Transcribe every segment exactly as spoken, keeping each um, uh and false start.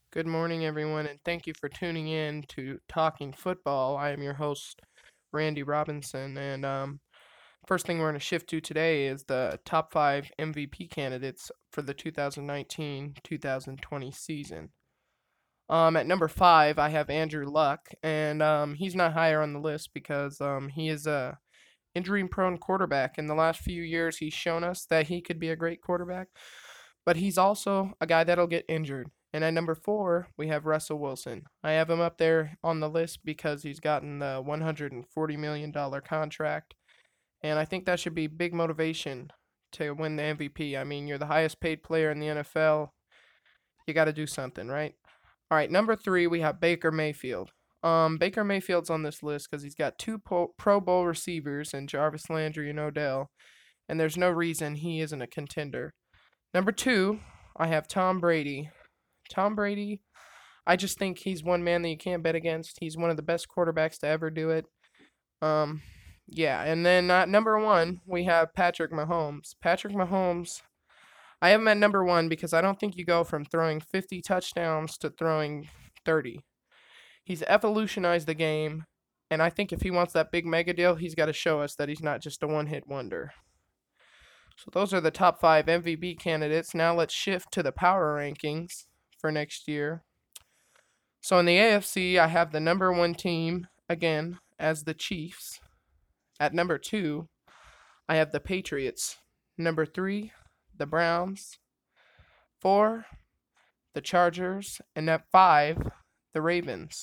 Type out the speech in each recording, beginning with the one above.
Good morning, everyone, and thank you for tuning in to Talking Football. I am your host, Randy Robinson, and um, first thing we're going to shift to today is the top five M V P candidates for the twenty nineteen twenty twenty season. Um, at number five, I have Andrew Luck, and um, he's not higher on the list because um, he is a injury-prone quarterback. In the last few years, he's shown us that he could be a great quarterback, but he's also a guy that'll get injured. And at number four, we have Russell Wilson. I have him up there on the list because he's gotten the one hundred forty million dollars contract. And I think that should be big motivation to win the M V P. I mean, you're the highest paid player in the N F L. You got to do something, right? All right, number three, we have Baker Mayfield. Um, Baker Mayfield's on this list because he's got two po- Pro Bowl receivers in Jarvis Landry and Odell, and there's no reason he isn't a contender. Number two, I have Tom Brady. Tom Brady, I just think he's one man that you can't bet against. He's one of the best quarterbacks to ever do it. Um, yeah, and then uh, number one, we have Patrick Mahomes. Patrick Mahomes, I have him at number one because I don't think you go from throwing fifty touchdowns to throwing thirty. He's evolutionized the game, and I think if he wants that big mega deal, he's got to show us that he's not just a one hit wonder. So those are the top five M V P candidates. Now let's shift to the power rankings for next year. So in the A F C, I have the number one team again as the Chiefs. At number two, I have the Patriots. Number three, the Browns. Four, the Chargers. And at five, the Ravens.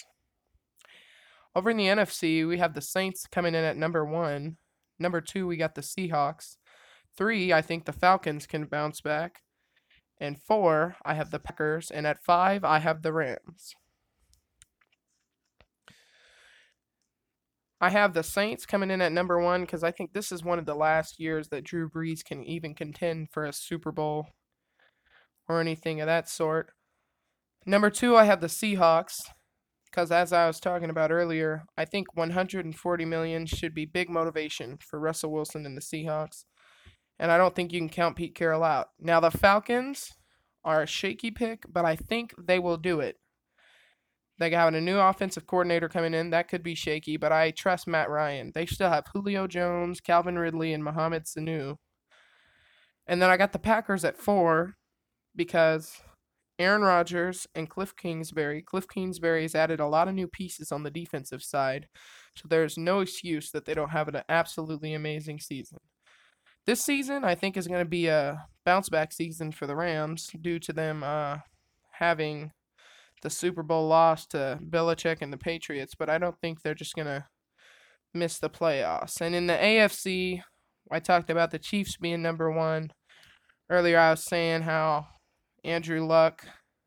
Over in the N F C, we have the Saints coming in at number one. Number two, we got the Seahawks. Three, I think the Falcons can bounce back. And four, I have the Packers. And at five, I have the Rams. I have the Saints coming in at number one because I think this is one of the last years that Drew Brees can even contend for a Super Bowl or anything of that sort. Number two, I have the Seahawks because, as I was talking about earlier, I think one hundred forty million dollars should be big motivation for Russell Wilson and the Seahawks. And I don't think you can count Pete Carroll out. Now, the Falcons are a shaky pick, but I think they will do it. They got a new offensive coordinator coming in. That could be shaky, but I trust Matt Ryan. They still have Julio Jones, Calvin Ridley, and Mohamed Sanu. And then I got the Packers at four because Aaron Rodgers and Cliff Kingsbury. Cliff Kingsbury has added a lot of new pieces on the defensive side, so there's no excuse that they don't have an absolutely amazing season. This season, I think, is going to be a bounce back season for the Rams due to them uh, having the Super Bowl loss to Belichick and the Patriots, but I don't think they're just going to miss the playoffs. And in the A F C, I talked about the Chiefs being number one. Earlier, I was saying how Andrew Luck,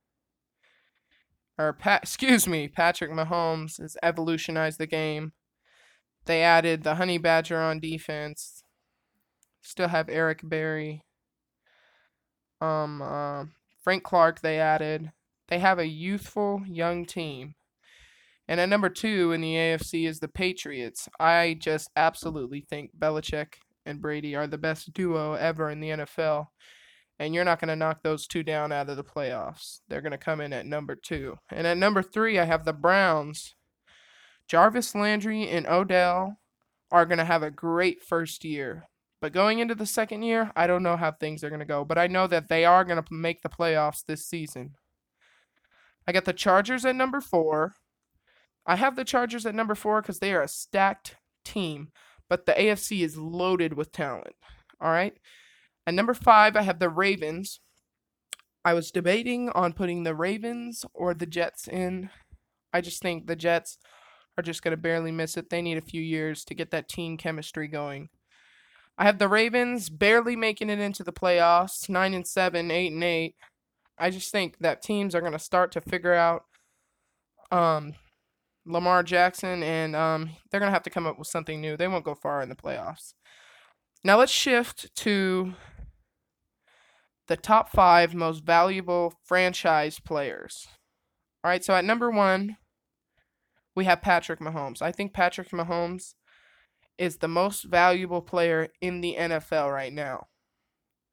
or Pat, excuse me, Patrick Mahomes has evolutionized the game. They added the Honey Badger on defense. Still have Eric Berry. Um, uh, Frank Clark they added. They have a youthful young team. And at number two in the A F C is the Patriots. I just absolutely think Belichick and Brady are the best duo ever in the N F L. And you're not going to knock those two down out of the playoffs. They're going to come in at number two. And at number three, I have the Browns. Jarvis Landry and Odell are going to have a great first year. But going into the second year, I don't know how things are going to go. But I know that they are going to make the playoffs this season. I got the Chargers at number four. I have the Chargers at number four because they are a stacked team. But the A F C is loaded with talent. All right? At number five, I have the Ravens. I was debating on putting the Ravens or the Jets in. I just think the Jets are just going to barely miss it. They need a few years to get that team chemistry going. I have the Ravens barely making it into the playoffs, nine and seven, eight and eight. I just think that teams are going to start to figure out um, Lamar Jackson, and um, they're going to have to come up with something new. They won't go far in the playoffs. Now let's shift to the top five most valuable franchise players. All right, so at number one, we have Patrick Mahomes. I think Patrick Mahomes is the most valuable player in the N F L right now.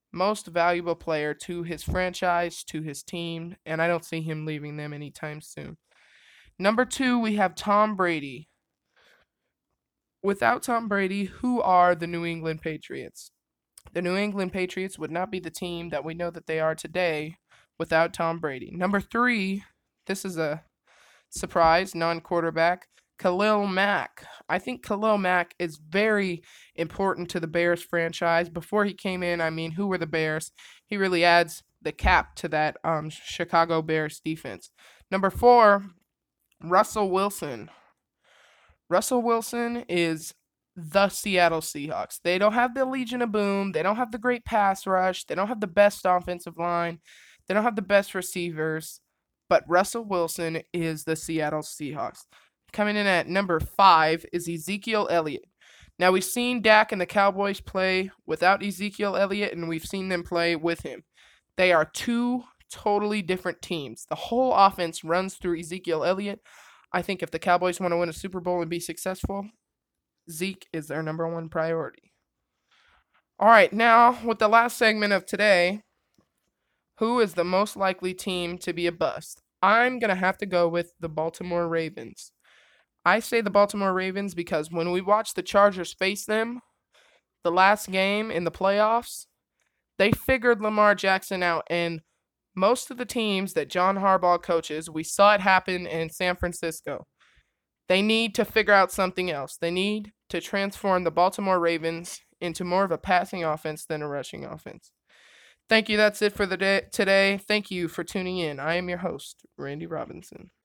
most valuable player to his franchise, to his team, and I don't see him leaving them anytime soon. Number two, we have Tom Brady. Without Tom Brady, who are the New England Patriots? The New England Patriots would not be the team that we know that they are today without Tom Brady. Number three, this is a surprise, non quarterback, Khalil Mack. I think Khalil Mack is very important to the Bears franchise. Before he came in, I mean, who were the Bears? He really adds the cap to that um, Chicago Bears defense. Number four, Russell Wilson. Russell Wilson is the Seattle Seahawks. They don't have the Legion of Boom. They don't have the great pass rush. They don't have the best offensive line. They don't have the best receivers. But Russell Wilson is the Seattle Seahawks. Coming in at number five is Ezekiel Elliott. Now, we've seen Dak and the Cowboys play without Ezekiel Elliott, and we've seen them play with him. They are two totally different teams. The whole offense runs through Ezekiel Elliott. I think if the Cowboys want to win a Super Bowl and be successful, Zeke is their number one priority. All right, now with the last segment of today, who is the most likely team to be a bust? I'm going to have to go with the Baltimore Ravens. I say the Baltimore Ravens because when we watched the Chargers face them the last game in the playoffs, they figured Lamar Jackson out, and most of the teams that John Harbaugh coaches, we saw it happen in San Francisco. They need to figure out something else. They need to transform the Baltimore Ravens into more of a passing offense than a rushing offense. Thank you. That's it for the day today. Thank you for tuning in. I am your host, Randy Robinson.